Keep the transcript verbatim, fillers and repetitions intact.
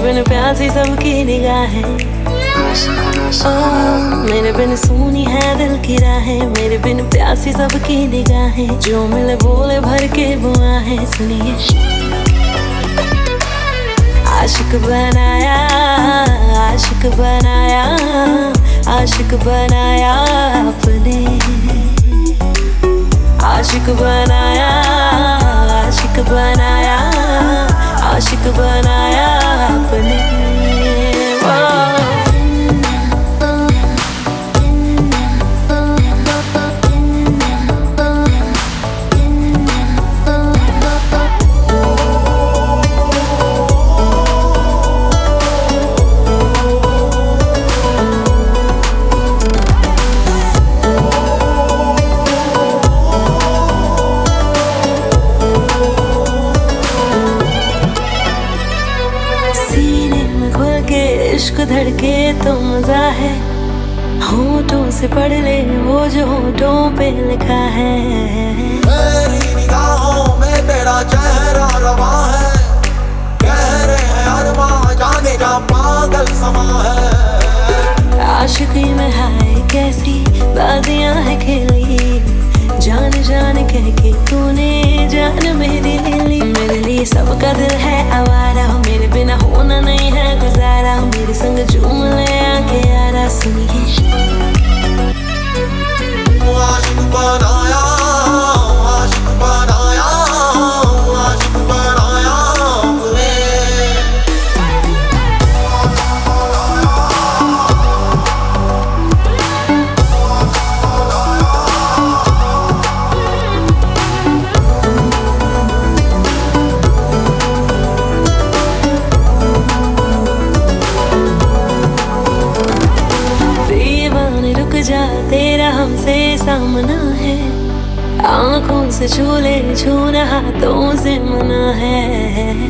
बिन प्यासी सबकी निगाहें, ओ मेरे बिन सुनी है दिल की राहें, मेरे बिन प्यासी सबकी निगाहें, जो मिले बोले भर के बुआहें। सुनिए आशिक बनाया, आशिक बनाया, आशिक बनाया आपने, आशिक बनाया, आशिक बनाया, आशिक बनाया आपने। इश्क धड़के तो मजा है, होठों से पढ़ ले वो जो होठों पे लिखा है। मेरी निगाहों में तेरा चेहरा रवा है, कह रहे हैं अरमां जाने का पागल समा है। आशिकी में हाय कैसी बाजियां है खेली, जान जान कह के तूने जान मेरी ले ली। मेरे लिए सबका दिल है आवारा, मेरे बिना होना नहीं है गुजारा, मेरे संग झूम ले आके यारा। सुनिए आशिक बनाया, आशिक बनाया, आशिक बनाया आपने। जा तेरा हमसे सामना है, आंखों से छू ले छूना हाथों से मना है।